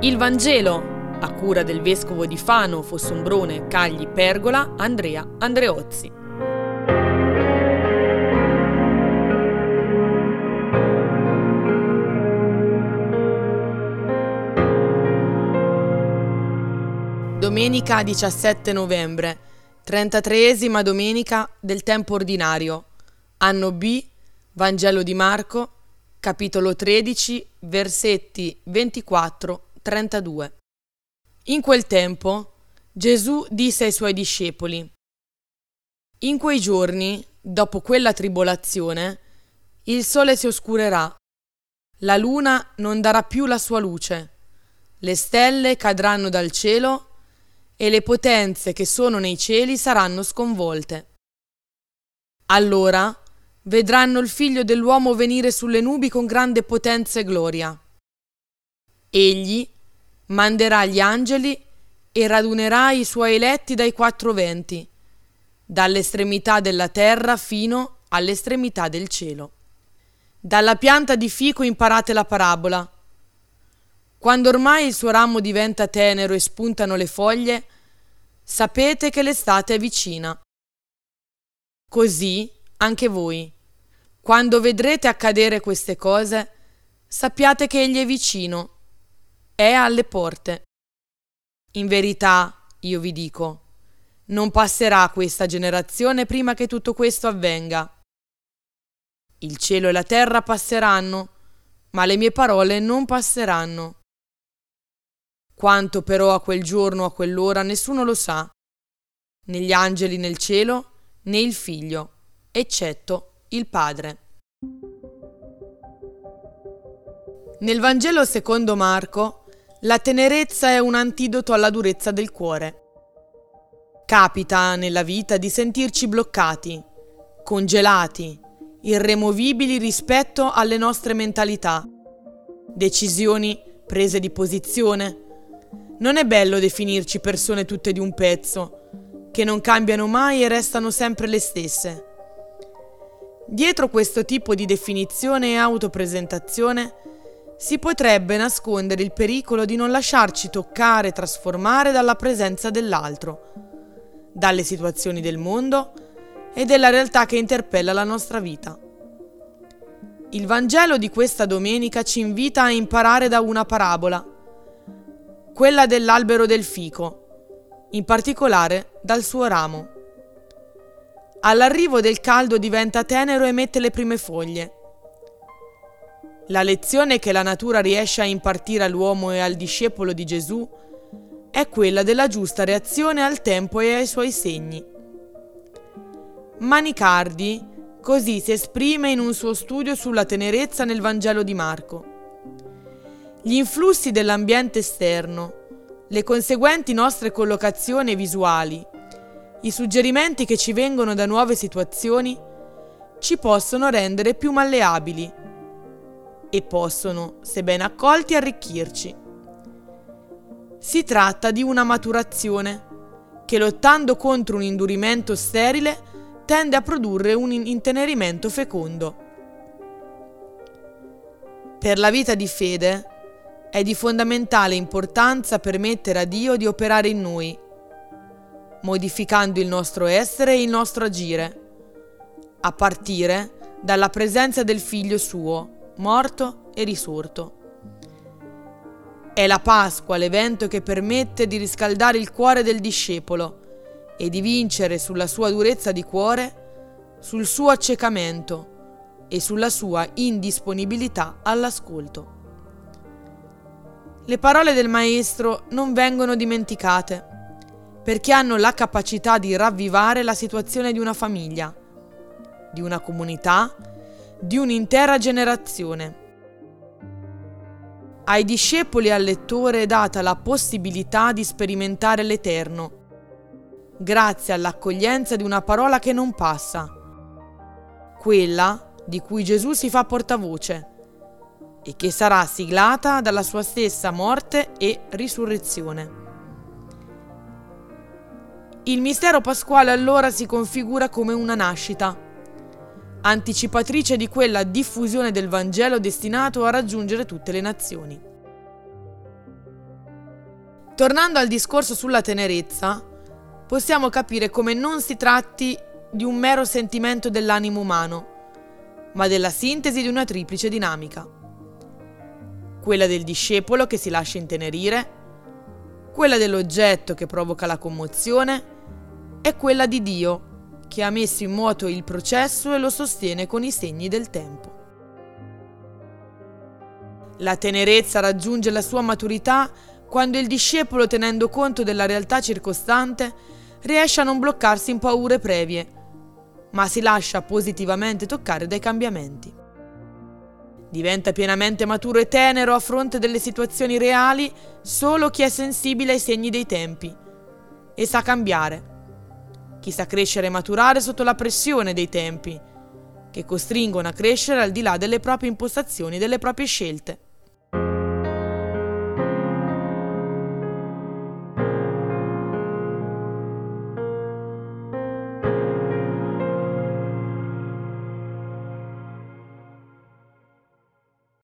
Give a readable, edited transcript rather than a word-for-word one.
Il Vangelo, a cura del vescovo di Fano, Fossombrone, Cagli, Pergola, Andrea Andreozzi. Domenica 17 novembre, 33esima domenica del tempo ordinario, anno B, Vangelo di Marco, capitolo 13, versetti 24-32. In quel tempo Gesù disse ai suoi discepoli: in quei giorni, dopo quella tribolazione, il sole si oscurerà, la luna non darà più la sua luce, le stelle cadranno dal cielo e le potenze che sono nei cieli saranno sconvolte. Allora vedranno il Figlio dell'uomo venire sulle nubi con grande potenza e gloria. Egli manderà gli angeli e radunerà i suoi eletti dai quattro venti, dall'estremità della terra fino all'estremità del cielo. Dalla pianta di fico imparate la parabola. Quando ormai il suo ramo diventa tenero e spuntano le foglie, sapete che l'estate è vicina. Così anche voi, quando vedrete accadere queste cose, sappiate che egli è vicino, è alle porte. In verità, io vi dico, non passerà questa generazione prima che tutto questo avvenga. Il cielo e la terra passeranno, ma le mie parole non passeranno. Quanto però a quel giorno o a quell'ora nessuno lo sa, né gli angeli nel cielo, né il Figlio, eccetto il Padre. Nel Vangelo secondo Marco, la tenerezza è un antidoto alla durezza del cuore. Capita nella vita di sentirci bloccati, congelati, irremovibili rispetto alle nostre mentalità, decisioni, prese di posizione. Non è bello definirci persone tutte di un pezzo, che non cambiano mai e restano sempre le stesse. Dietro questo tipo di definizione e autopresentazione si potrebbe nascondere il pericolo di non lasciarci toccare e trasformare dalla presenza dell'altro, dalle situazioni del mondo e della realtà che interpella la nostra vita. Il Vangelo di questa domenica ci invita a imparare da una parabola, quella dell'albero del fico, in particolare dal suo ramo. All'arrivo del caldo diventa tenero e mette le prime foglie. La lezione che la natura riesce a impartire all'uomo e al discepolo di Gesù è quella della giusta reazione al tempo e ai suoi segni. Manicardi così si esprime in un suo studio sulla tenerezza nel Vangelo di Marco. Gli influssi dell'ambiente esterno, le conseguenti nostre collocazioni visuali, i suggerimenti che ci vengono da nuove situazioni ci possono rendere più malleabili e possono, se ben accolti, arricchirci. Si tratta di una maturazione che, lottando contro un indurimento sterile, tende a produrre un intenerimento fecondo. Per la vita di fede è di fondamentale importanza permettere a Dio di operare in noi, modificando il nostro essere e il nostro agire, a partire dalla presenza del Figlio suo, morto e risorto. È la Pasqua l'evento che permette di riscaldare il cuore del discepolo e di vincere sulla sua durezza di cuore, sul suo accecamento e sulla sua indisponibilità all'ascolto. Le parole del Maestro non vengono dimenticate, perché hanno la capacità di ravvivare la situazione di una famiglia, di una comunità, di un'intera generazione. Ai discepoli e al lettore è data la possibilità di sperimentare l'Eterno, grazie all'accoglienza di una parola che non passa, quella di cui Gesù si fa portavoce e che sarà siglata dalla sua stessa morte e risurrezione. Il mistero pasquale allora si configura come una nascita, anticipatrice di quella diffusione del Vangelo destinato a raggiungere tutte le nazioni. Tornando al discorso sulla tenerezza, possiamo capire come non si tratti di un mero sentimento dell'animo umano, ma della sintesi di una triplice dinamica. Quella del discepolo che si lascia intenerire, quella dell'oggetto che provoca la commozione e quella di Dio che ha messo in moto il processo e lo sostiene con i segni del tempo. La tenerezza raggiunge la sua maturità quando il discepolo, tenendo conto della realtà circostante, riesce a non bloccarsi in paure previe, ma si lascia positivamente toccare dai cambiamenti. Diventa pienamente maturo e tenero a fronte delle situazioni reali solo chi è sensibile ai segni dei tempi e sa cambiare. Chi sa crescere e maturare sotto la pressione dei tempi, che costringono a crescere al di là delle proprie impostazioni e delle proprie scelte.